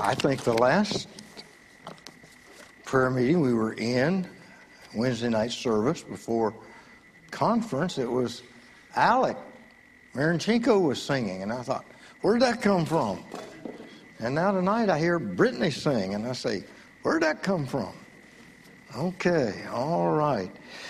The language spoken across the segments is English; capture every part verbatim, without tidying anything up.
I think the last prayer meeting we were in, Wednesday night service before conference, it was Alec Marinchenko was singing, and I thought, where'd that come from? And now tonight I hear Brittany sing, and I say, where'd that come from? Okay, all right.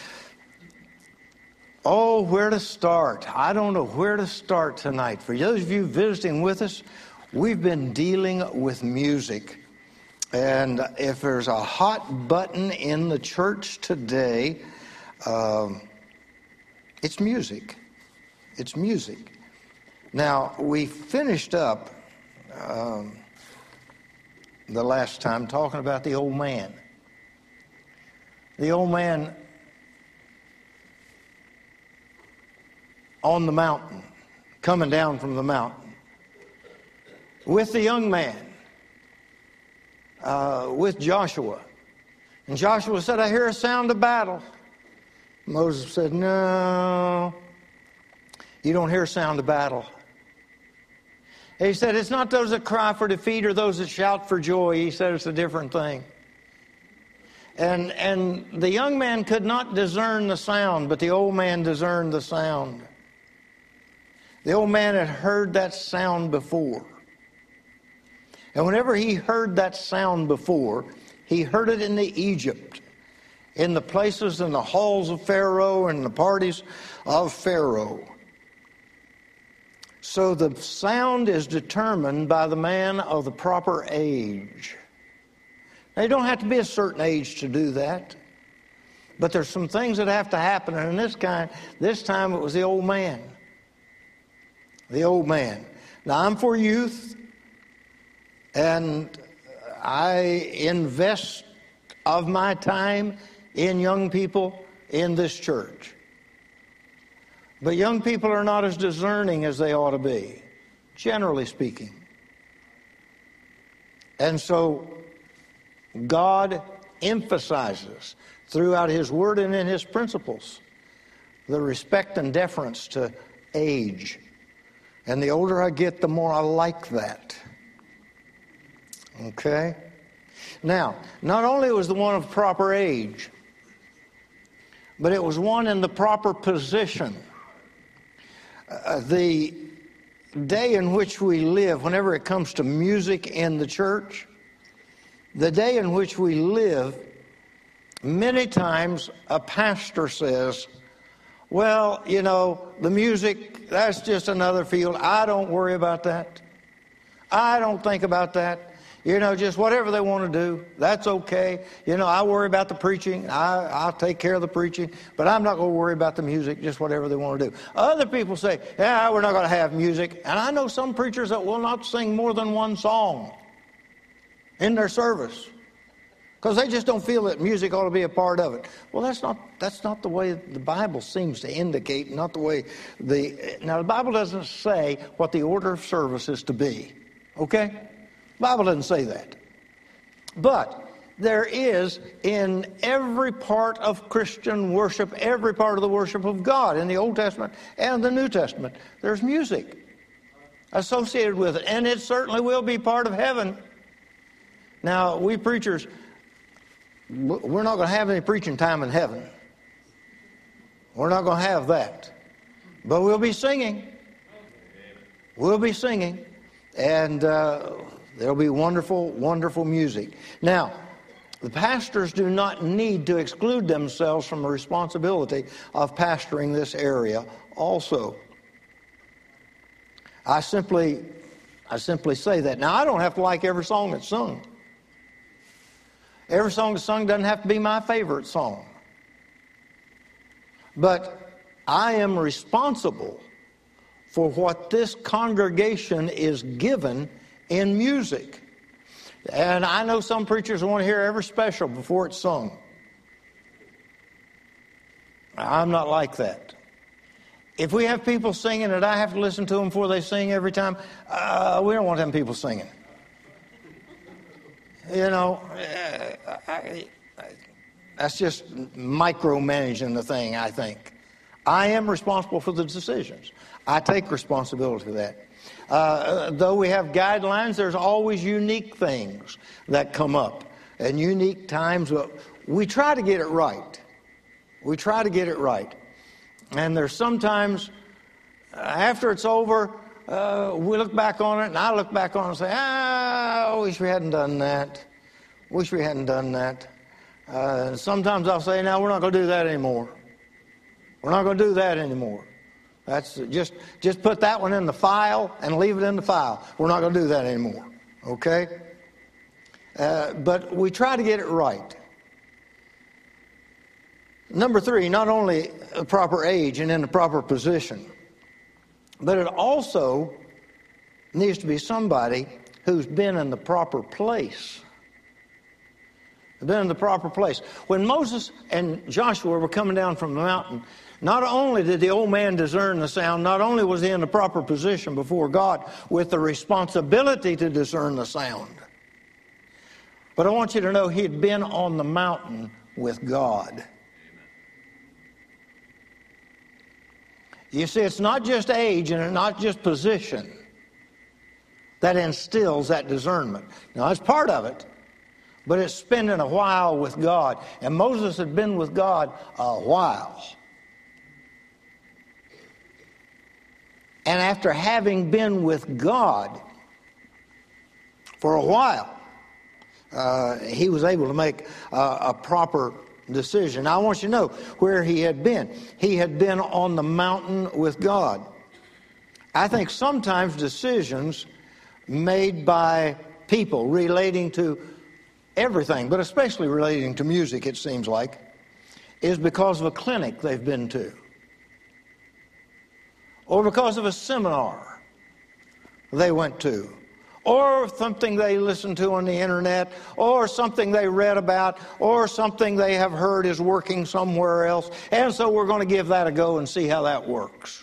Oh, where to start? I don't know where to start tonight. For those of you visiting with us, we've been dealing with music. And if there's a hot button in the church today, um, it's music. It's music. Now, we finished up um, the last time talking about the old man. The old man on the mountain, coming down from the mountain, with the young man, uh, with Joshua. And Joshua said, I hear a sound of battle. Moses said, no, you don't hear a sound of battle. He said, it's not those that cry for defeat or those that shout for joy. He said, it's a different thing. And, and the young man could not discern the sound, but the old man discerned the sound. The old man had heard that sound before. And whenever he heard that sound before, he heard it in the Egypt, in the places in the halls of Pharaoh and the parties of Pharaoh. So the sound is determined by the man of the proper age. Now, you don't have to be a certain age to do that. But there's some things that have to happen. And in this kind, this time it was the old man. The old man. Now, I'm for youth, and I invest of my time in young people in this church. But young people are not as discerning as they ought to be, generally speaking. And so God emphasizes throughout His Word and in His principles the respect and deference to age. And the older I get, the more I like that. Okay? Now, not only was the one of proper age, but it was one in the proper position. Uh, the day in which we live, whenever it comes to music in the church, the day in which we live, many times a pastor says, well, you know, the music, that's just another field. I don't worry about that. I don't think about that. You know, just whatever they want to do, that's okay. You know, I worry about the preaching. I, I'll take care of the preaching. But I'm not going to worry about the music, just whatever they want to do. Other people say, yeah, we're not going to have music. And I know some preachers that will not sing more than one song in their service, because they just don't feel that music ought to be a part of it. Well, that's not that's not the way the Bible seems to indicate, not the way the... Now, the Bible doesn't say what the order of service is to be, okay? The Bible doesn't say that. But there is, in every part of Christian worship, every part of the worship of God, in the Old Testament and the New Testament, there's music associated with it, and it certainly will be part of heaven. Now, we preachers, we're not going to have any preaching time in heaven. We're not going to have that. But we'll be singing. We'll be singing. And uh, there'll be wonderful, wonderful music. Now, the pastors do not need to exclude themselves from the responsibility of pastoring this area also. I simply, I simply say that. Now, I don't have to like every song that's sung. Every song that's sung doesn't have to be my favorite song. But I am responsible for what this congregation is given in music. And I know some preachers want to hear every special before it's sung. I'm not like that. If we have people singing and I have to listen to them before they sing every time, uh, we don't want them people singing. You know, uh, I, I, that's just micromanaging the thing, I think. I am responsible for the decisions. I take responsibility for that. Uh, though we have guidelines, there's always unique things that come up and unique times. We try to get it right. We try to get it right. And there's sometimes, uh, after it's over, uh, we look back on it, and I look back on it and say, ah, I wish we hadn't done that. Wish we hadn't done that. Uh, and sometimes I'll say, no, we're not going to do that anymore. We're not going to do that anymore. That's just, just put that one in the file and leave it in the file. We're not going to do that anymore. Okay? Uh, but we try to get it right. Number three, not only a proper age and in the proper position, but it also needs to be somebody who's been in the proper place. Been in the proper place. When Moses and Joshua were coming down from the mountain, not only did the old man discern the sound, not only was he in the proper position before God with the responsibility to discern the sound, but I want you to know he'd been on the mountain with God. You see, it's not just age and it's not just position that instills that discernment. Now, that's part of it, but it's spending a while with God. And Moses had been with God a while. And after having been with God for a while, uh, he was able to make uh, a proper decision. Now, I want you to know where he had been. He had been on the mountain with God. I think sometimes decisions made by people relating to everything, but especially relating to music, it seems like, is because of a clinic they've been to, or because of a seminar they went to, or something they listened to on the internet, or something they read about, or something they have heard is working somewhere else, and so we're going to give that a go and see how that works.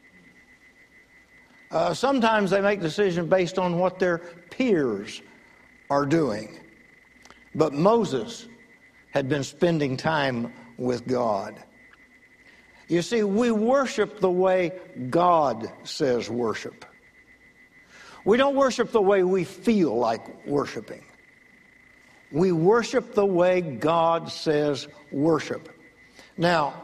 Uh, sometimes they make decisions based on what their peers are doing. But Moses had been spending time with God. You see, we worship the way God says worship. We don't worship the way we feel like worshiping. We worship the way God says worship. Now,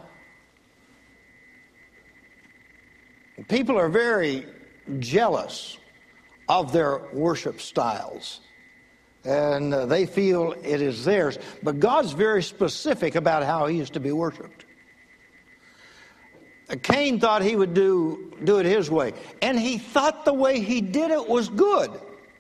people are very jealous of their worship styles. And uh, they feel it is theirs. But God's very specific about how he is to be worshiped. Uh, Cain thought he would do, do it his way. And he thought the way he did it was good.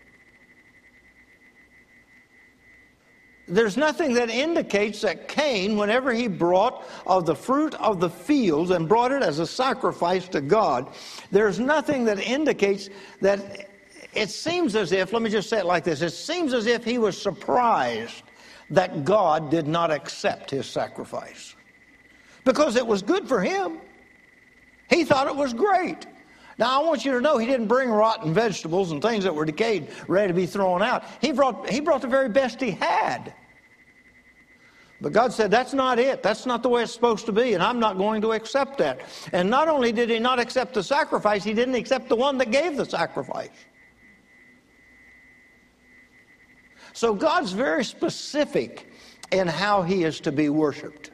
There's nothing that indicates that Cain, whenever he brought of the fruit of the fields and brought it as a sacrifice to God, there's nothing that indicates that. It seems as if, let me just say it like this, it seems as if he was surprised that God did not accept his sacrifice. Because it was good for him. He thought it was great. Now, I want you to know he didn't bring rotten vegetables and things that were decayed, ready to be thrown out. He brought, he brought the very best he had. But God said, that's not it. That's not the way it's supposed to be, and I'm not going to accept that. And not only did he not accept the sacrifice, he didn't accept the one that gave the sacrifice. So God's very specific in how he is to be worshiped.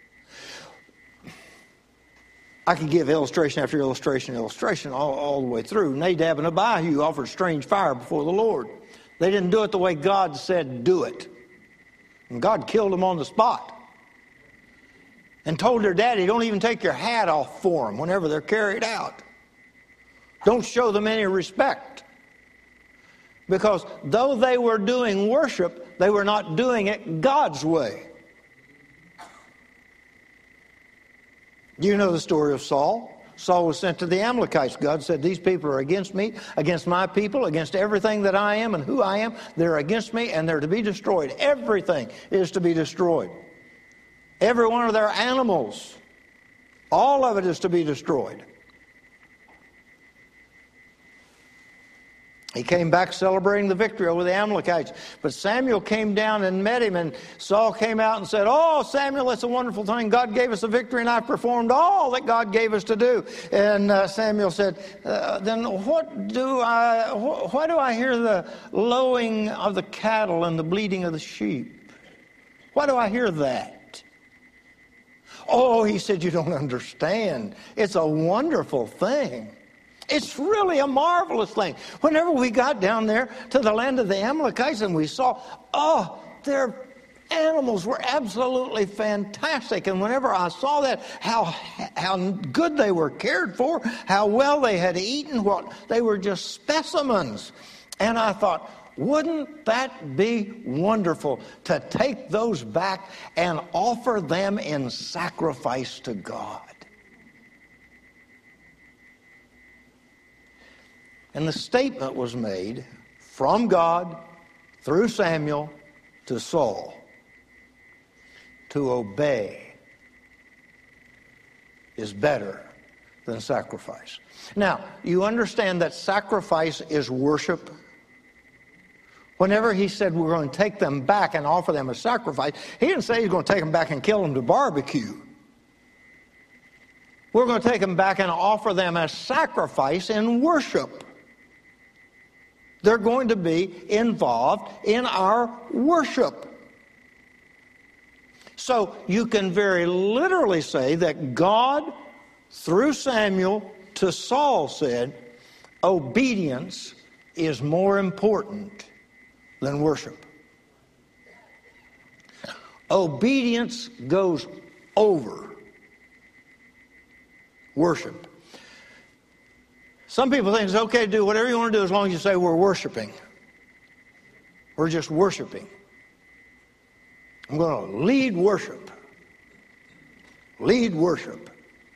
I could give illustration after illustration, illustration all, all the way through. Nadab and Abihu offered strange fire before the Lord. They didn't do it the way God said do it. And God killed them on the spot. And told their daddy, don't even take your hat off for them whenever they're carried out. Don't show them any respect. Because though they were doing worship, they were not doing it God's way. You know the story of Saul. Saul was sent to the Amalekites. God said, these people are against me, against my people, against everything that I am and who I am. They're against me and they're to be destroyed. Everything is to be destroyed. Every one of their animals, all of it is to be destroyed. He came back celebrating the victory over the Amalekites. But Samuel came down and met him, and Saul came out and said, "Oh, Samuel, it's a wonderful thing. God gave us a victory, and I've performed all that God gave us to do." And uh, Samuel said, uh, "Then what do I, wh- why do I hear the lowing of the cattle and the bleating of the sheep? Why do I hear that?" "Oh," he said, "you don't understand. It's a wonderful thing. It's really a marvelous thing." Whenever we got down there to the land of the Amalekites and we saw, oh, their animals were absolutely fantastic. And whenever I saw that, how how good they were cared for, how well they had eaten, what they were just specimens. And I thought, wouldn't that be wonderful to take those back and offer them in sacrifice to God? And the statement was made from God through Samuel to Saul to obey is better than sacrifice. Now, you understand that sacrifice is worship. Whenever he said we're going to take them back and offer them a sacrifice, he didn't say he's going to take them back and kill them to barbecue. We're going to take them back and offer them a sacrifice in worship. They're going to be involved in our worship. So you can very literally say that God, through Samuel to Saul, said, obedience is more important than worship. Obedience goes over worship. Some people think it's okay to do whatever you want to do as long as you say we're worshiping. We're just worshiping. I'm going to lead worship. Lead worship.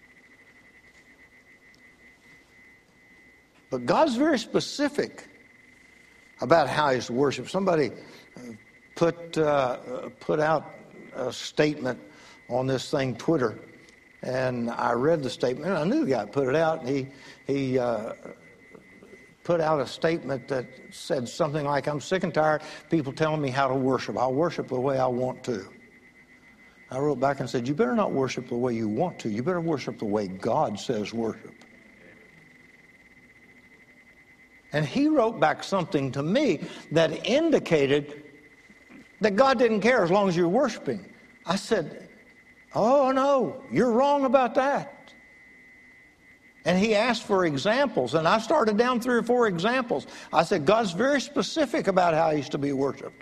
But God's very specific about how he's worshiped. Somebody put uh, put out a statement on this thing, Twitter, and I read the statement. I knew the guy put it out, and he he uh, put out a statement that said something like, "I'm sick and tired of people telling me how to worship. I'll worship the way I want to." I wrote back and said, "You better not worship the way you want to. You better worship the way God says worship." And he wrote back something to me that indicated that God didn't care as long as you're worshiping. I said, "Oh, no, you're wrong about that." And he asked for examples, and I started down three or four examples. I said, God's very specific about how he's to be worshiped.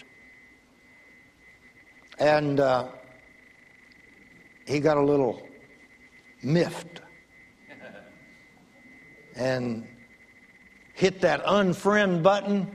And uh, he got a little miffed and hit that unfriend button.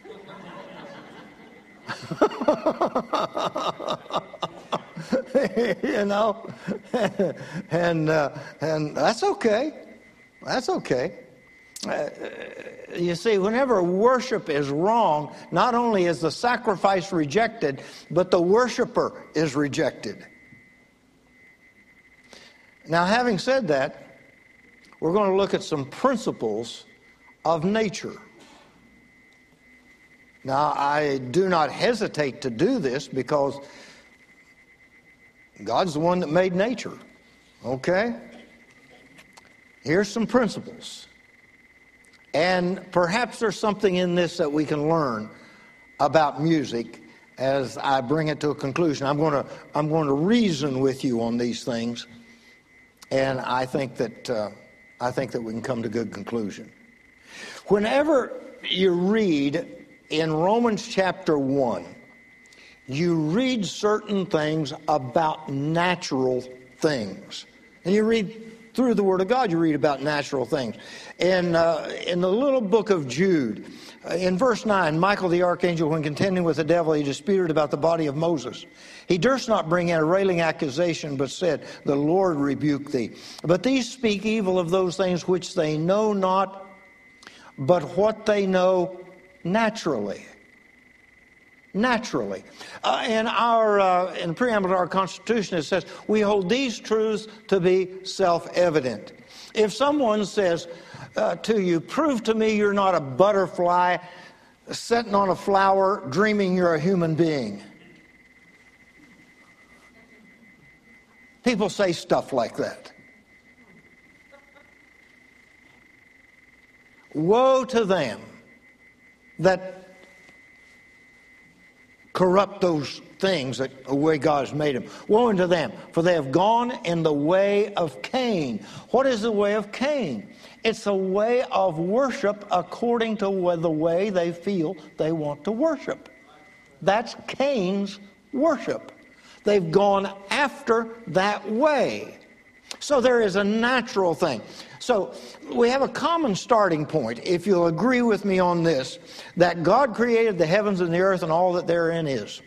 You know, and uh, and that's okay. That's okay. Uh, you see, whenever worship is wrong, not only is the sacrifice rejected, but the worshiper is rejected. Now, having said that, we're going to look at some principles of nature. Now, I do not hesitate to do this because God's the one that made nature. Okay? Here's some principles. And perhaps there's something in this that we can learn about music as I bring it to a conclusion. I'm going to I'm going to reason with you on these things, and I think that uh, I think that we can come to a good conclusion. Whenever you read in Romans chapter one, you read certain things about natural things. And you read through the Word of God, you read about natural things. In, uh, in the little book of Jude, uh, in verse nine, Michael the archangel, when contending with the devil, he disputed about the body of Moses. He durst not bring in a railing accusation, but said, "The Lord rebuke thee. But these speak evil of those things which they know not, but what they know naturally." Naturally. Uh, in our uh, in the preamble to our Constitution, it says, we hold these truths to be self-evident. If someone says, uh, to you, prove to me you're not a butterfly sitting on a flower dreaming you're a human being. People say stuff like that. Woe to them that corrupt those things that the way God has made them. Woe unto them, for they have gone in the way of Cain. What is the way of Cain? It's a way of worship according to the way they feel they want to worship. That's Cain's worship. They've gone after that way. So there is a natural thing. So we have a common starting point, if you'll agree with me on this, that God created the heavens and the earth and all that therein is.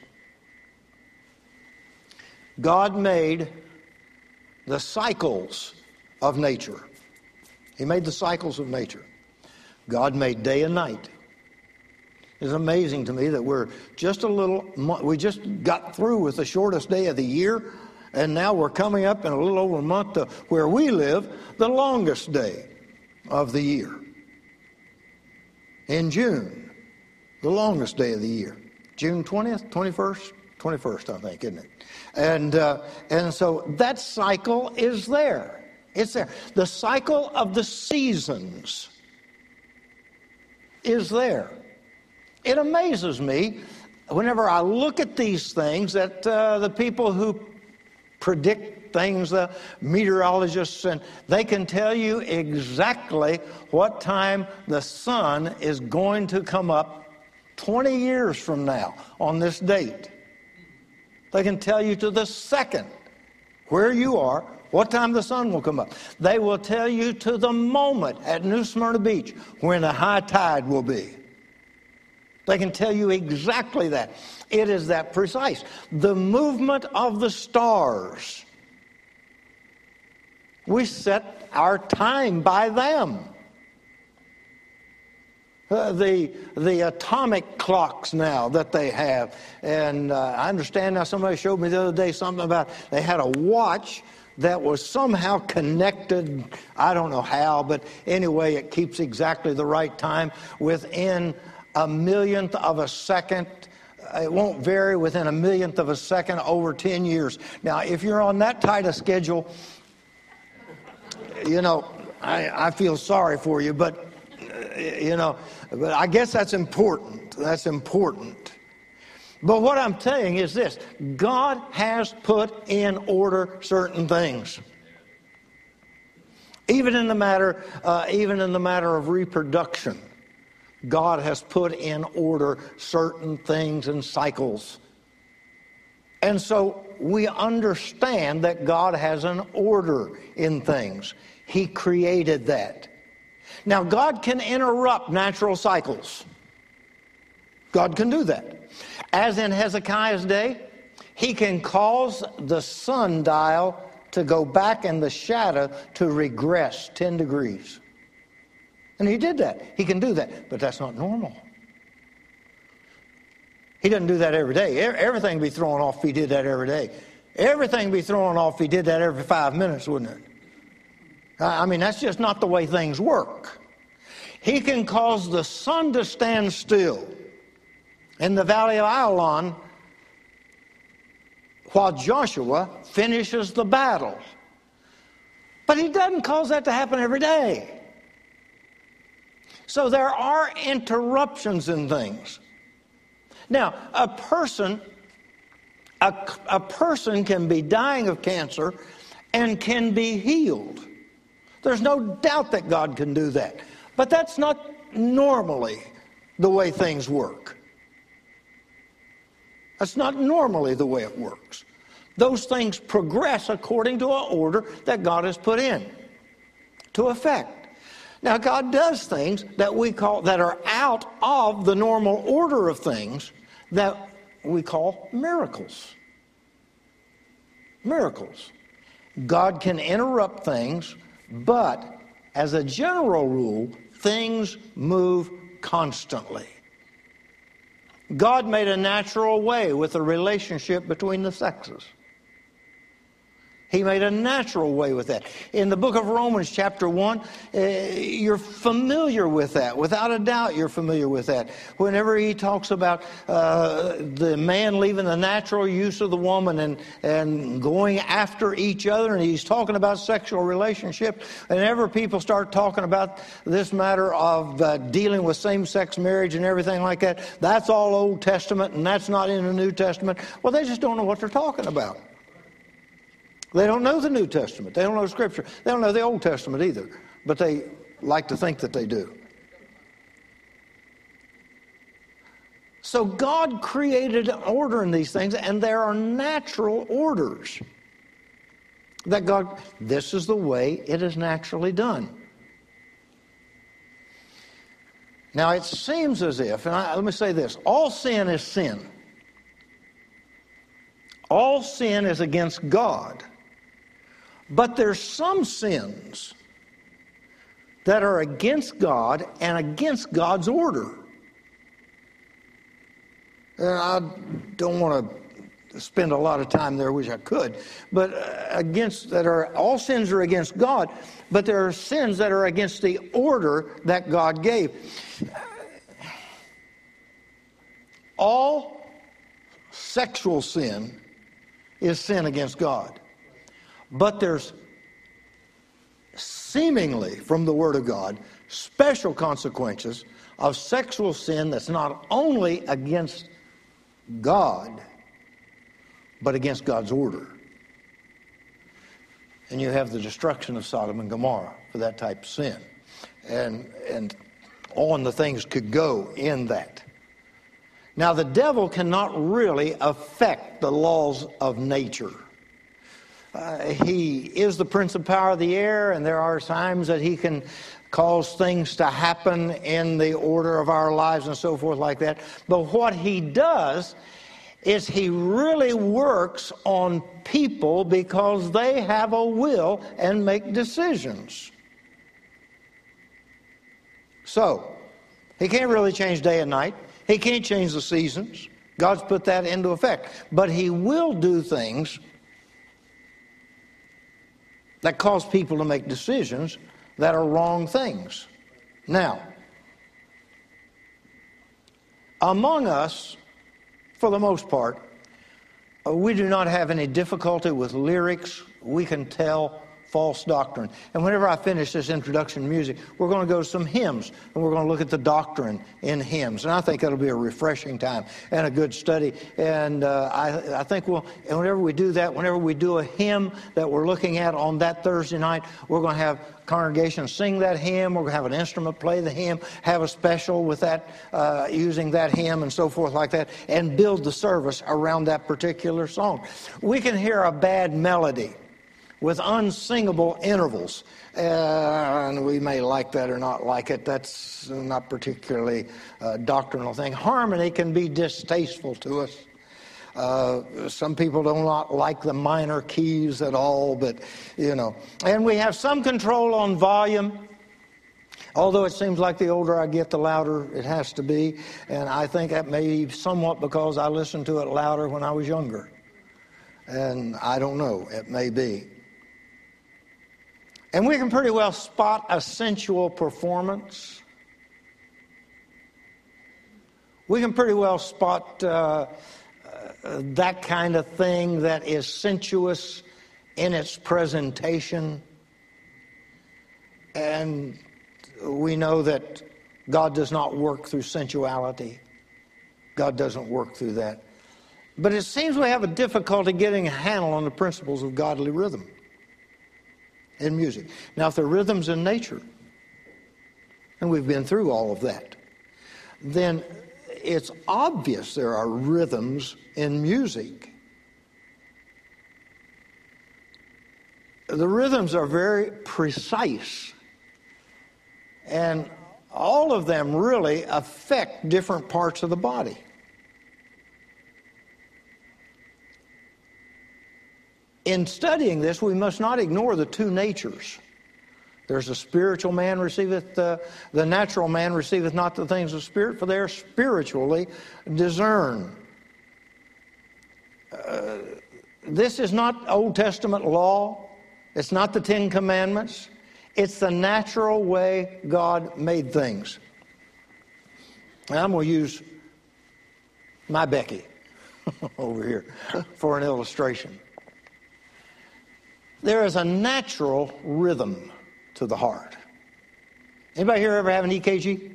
God made the cycles of nature. He made the cycles of nature. God made day and night. It's amazing to me that we're just a little, we just got through with the shortest day of the year, and now we're coming up in a little over a month to where we live, the longest day of the year. In June, the longest day of the year. June twentieth, twenty-first, twenty-first, I think, isn't it? And, uh, and so that cycle is there. It's there. The cycle of the seasons is there. It amazes me whenever I look at these things that uh, the people who predict things, the meteorologists, and they can tell you exactly what time the sun is going to come up twenty years from now on this date. They can tell you to the second where you are, what time the sun will come up. They will tell you to the moment at New Smyrna Beach when the high tide will be. They can tell you exactly that. It is that precise. The movement of the stars. We set our time by them. Uh, the the atomic clocks now that they have. And uh, I understand now, somebody showed me the other day something about they had a watch that was somehow connected, I don't know how, but anyway, it keeps exactly the right time within a millionth of a second. It won't vary within a millionth of a second over ten years. Now, if you're on that tight a schedule, you know, I, I feel sorry for you, but, uh, you know, but I guess that's important. That's important. But what I'm saying is this: God has put in order certain things. Even in the matter, uh, even in the matter of reproduction, God has put in order certain things and cycles. And so we understand that God has an order in things. He created that. Now, God can interrupt natural cycles. God can do that. As in Hezekiah's day, he can cause the sundial to go back and the shadow to regress ten degrees. And he did that. He can do that. But that's not normal. He doesn't do that every day. Everything would be thrown off if he did that every day. Everything would be thrown off if he did that every five minutes, wouldn't it? I mean, that's just not the way things work. He can cause the sun to stand still in the valley of Ajalon while Joshua finishes the battle. But he doesn't cause that to happen every day. So there are interruptions in things. Now, a person, a, a person can be dying of cancer and can be healed. There's no doubt that God can do that. But that's not normally the way things work. That's not normally the way it works. Those things progress according to an order that God has put in to effect. Now, God does things that we call, that are out of the normal order of things, that we call miracles. Miracles. God can interrupt things, but as a general rule, things move constantly. God made a natural way with the relationship between the sexes. He made a natural way with that. In the book of Romans chapter one, uh, you're familiar with that. Without a doubt, you're familiar with that. Whenever he talks about uh, the man leaving the natural use of the woman and, and going after each other, and he's talking about sexual relationship, and whenever people start talking about this matter of uh, dealing with same-sex marriage and everything like that, that's all Old Testament, and that's not in the New Testament. Well, they just don't know what they're talking about. They don't know the New Testament. They don't know Scripture. They don't know the Old Testament either. But they like to think that they do. So God created an order in these things, and there are natural orders. That God, this is the way it is naturally done. Now it seems as if, and I, let me say this, all sin is sin. All sin is against God. But there's some sins that are against God and against God's order. And I don't want to spend a lot of time there, which I could, but against that are all sins are against God, but there are sins that are against the order that God gave. All sexual sin is sin against God. But there's seemingly, from the Word of God, special consequences of sexual sin that's not only against God, but against God's order. And you have the destruction of Sodom and Gomorrah for that type of sin. And, and on the things could go in that. Now, the devil cannot really affect the laws of nature. Uh, he is the prince of power of the air, and there are times that he can cause things to happen in the order of our lives and so forth like that. But what he does is he really works on people because they have a will and make decisions. So, he can't really change day and night. He can't change the seasons. God's put that into effect. But he will do things that cause people to make decisions that are wrong things. Now, among us, for the most part, we do not have any difficulty with lyrics. We can tell false doctrine. And whenever I finish this introduction to music, we're going to go to some hymns, and we're going to look at the doctrine in hymns. And I think that'll be a refreshing time and a good study. And uh, I, I think we'll, and whenever we do that, whenever we do a hymn that we're looking at on that Thursday night, we're going to have congregation sing that hymn. We're going to have an instrument play the hymn, have a special with that, uh, using that hymn and so forth like that, and build the service around that particular song. We can hear a bad melody with unsingable intervals. Uh, and we may like that or not like it. That's not particularly a doctrinal thing. Harmony can be distasteful to us. Uh, some people do not like the minor keys at all, but, you know. And we have some control on volume. Although it seems like the older I get, the louder it has to be. And I think that may be somewhat because I listened to it louder when I was younger. And I don't know, it may be. And we can pretty well spot a sensual performance. We can pretty well spot uh, uh, that kind of thing that is sensuous in its presentation. And we know that God does not work through sensuality. God doesn't work through that. But it seems we have a difficulty getting a handle on the principles of godly rhythm in music. Now, if there are rhythms in nature, and we've been through all of that, then it's obvious there are rhythms in music. The rhythms are very precise, and all of them really affect different parts of the body. In studying this, we must not ignore the two natures. There's a spiritual man receiveth, uh, the natural man receiveth not the things of spirit, for they are spiritually discerned. Uh, this is not Old Testament law. It's not the Ten Commandments. It's the natural way God made things. And I'm going to use my Becky over here for an illustration. There is a natural rhythm to the heart. Anybody here ever have an E K G?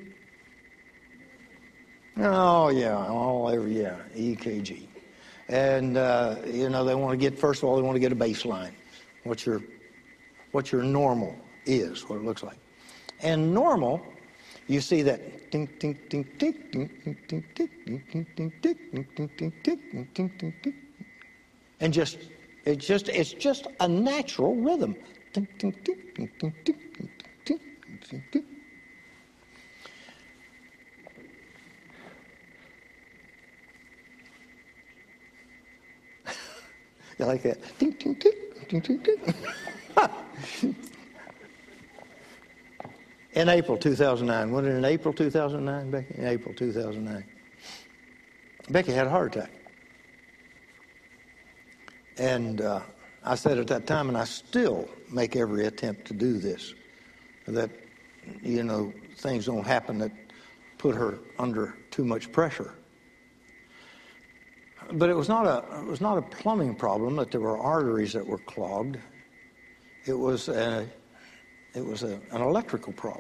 Oh, yeah, all over, yeah, E K G. And, uh, you know, they want to get, first of all, they want to get a baseline. What your, what your normal is, what it looks like. And normal, you see that ding, ding, ding, ding, ding, ding, ding, ding, ding, ding, ding, ding, ding, ding, ding, ding, ding, ding, ding. And just, it's just, it's just a natural rhythm. Ding, ding, ding, ding, ding, ding, ding, ding, ding, ding. You like that? Ding, ding, ding, ding, ding, ding. In April two thousand nine, was it in April two thousand nine, Becky? In April two thousand nine. Becky had a heart attack. And uh, I said at that time, and I still make every attempt to do this, that, you know, things don't happen that put her under too much pressure. But it was not a it was not a plumbing problem that there were arteries that were clogged. It was a, it was a, an electrical problem.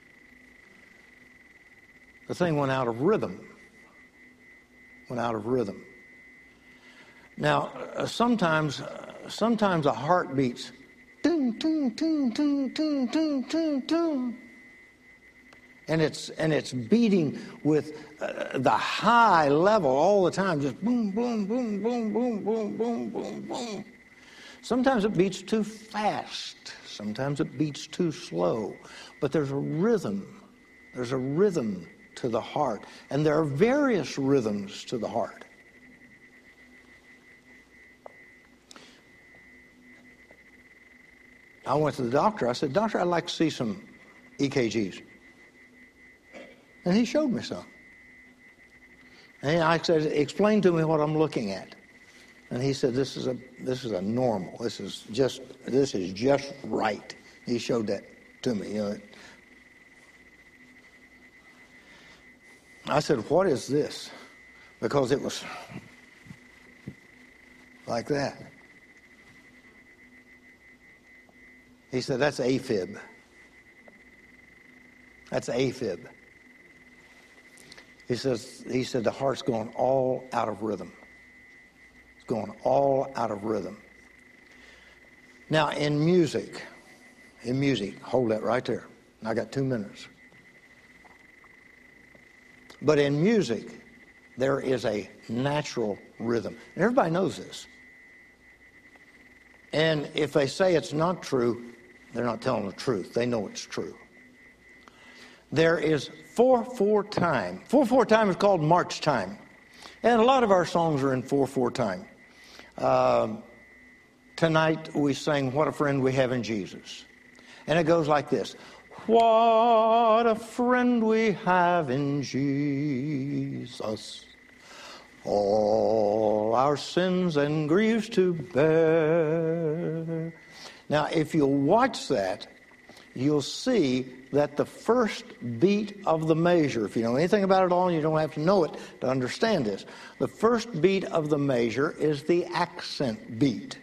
The thing went out of rhythm. Went out of rhythm. Now, uh, sometimes uh, sometimes a heart beats, ding, ding, ding, ding, ding, ding, ding, ding. And it's and it's beating with uh, the high level all the time, just boom, boom, boom, boom, boom, boom, boom, boom, boom. Sometimes it beats too fast. Sometimes it beats too slow. But there's a rhythm. There's a rhythm to the heart. And there are various rhythms to the heart. I went to the doctor. I said, "Doctor, I'd like to see some E K Gs." And he showed me some. And I said, "Explain to me what I'm looking at." And he said, "This is a this is a normal. This is just this is just right." He showed that to me. You know. I said, "What is this?" Because it was like that. He said, "That's AFib. That's AFib." He says, he said, "The heart's going all out of rhythm. It's going all out of rhythm." Now, in music, in music, hold that right there. I got two minutes. But in music, there is a natural rhythm. And everybody knows this. And if they say it's not true, they're not telling the truth. They know it's true. There is four four time. four four time is called march time. And a lot of our songs are in four four time. Uh, tonight we sang "What a Friend We Have in Jesus." And it goes like this. What a friend we have in Jesus. All our sins and griefs to bear. Now, if you'll watch that, you'll see that the first beat of the measure, if you know anything about it all, and you don't have to know it to understand this, the first beat of the measure is the accent beat.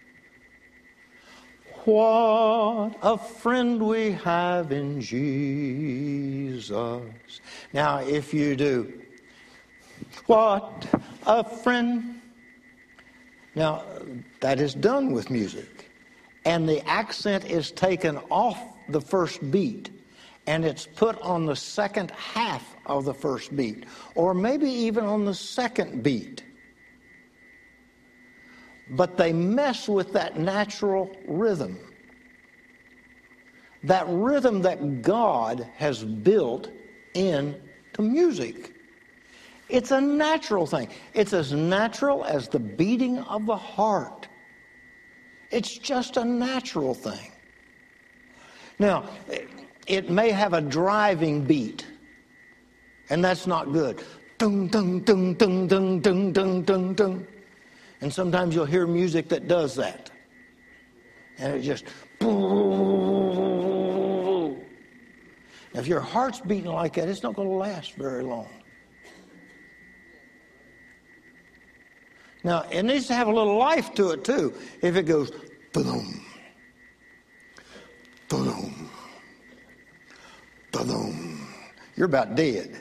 What a friend we have in Jesus. Now, if you do, what a friend. Now, that is done with music. And the accent is taken off the first beat, and it's put on the second half of the first beat, or maybe even on the second beat. But they mess with that natural rhythm. That rhythm that God has built into music. It's a natural thing. It's as natural as the beating of the heart. It's just a natural thing. Now, it may have a driving beat, and that's not good. Dun, dun, dun, dun, dun, dun, dun, dun, dun. And sometimes you'll hear music that does that. And it just... If your heart's beating like that, it's not going to last very long. Now, it needs to have a little life to it, too. If it goes... Boom, boom, boom, you're about dead.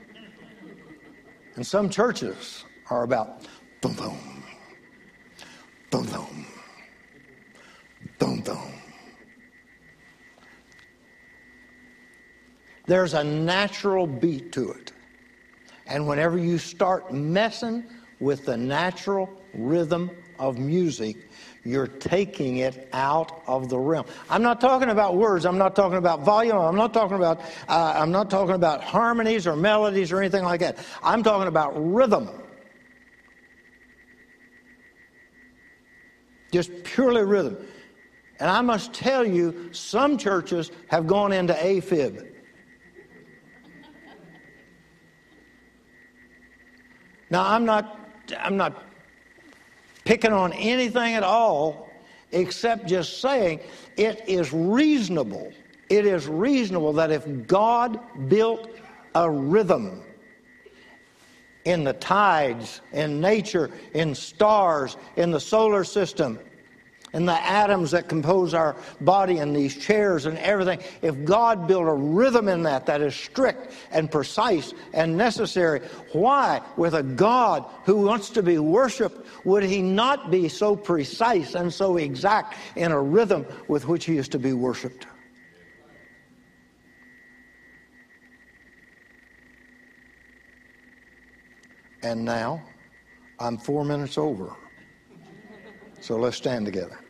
And some churches are about boom, boom, boom, boom, boom, boom. There's a natural beat to it. And whenever you start messing with the natural rhythm of music, you're taking it out of the realm. I'm not talking about words. I'm not talking about volume. I'm not talking about uh, I'm not talking about harmonies or melodies or anything like that. I'm talking about rhythm. Just purely rhythm. And I must tell you, some churches have gone into AFib. Now, I'm not I'm not picking on anything at all, except just saying it is reasonable. It is reasonable that if God built a rhythm in the tides, in nature, in stars, in the solar system, in the atoms that compose our body and these chairs and everything, if God built a rhythm in that that is strict and precise and necessary, why, with a God who wants to be worshiped, would he not be so precise and so exact in a rhythm with which he is to be worshiped? And now, I'm four minutes over. So let's stand together.